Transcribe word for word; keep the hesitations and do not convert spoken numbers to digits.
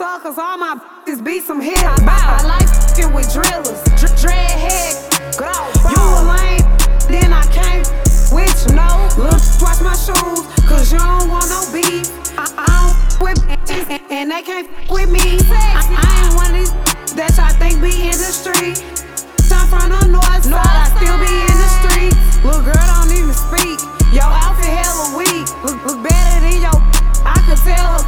love, cause all my bitches be some hits. I like f***ing with drillers, Dr dread head, you a lame, then I can't with you, no. Look, watch my shoes, cause you don't want no beef. I, I don't f*** with bitches, and, and they can't f*** with me. I, I ain't one of these that y'all think be in the street. I'm from the north side, I still be in the streets. Little girl don't even speak, your outfit hella weak. Look, look better than your, I could tell.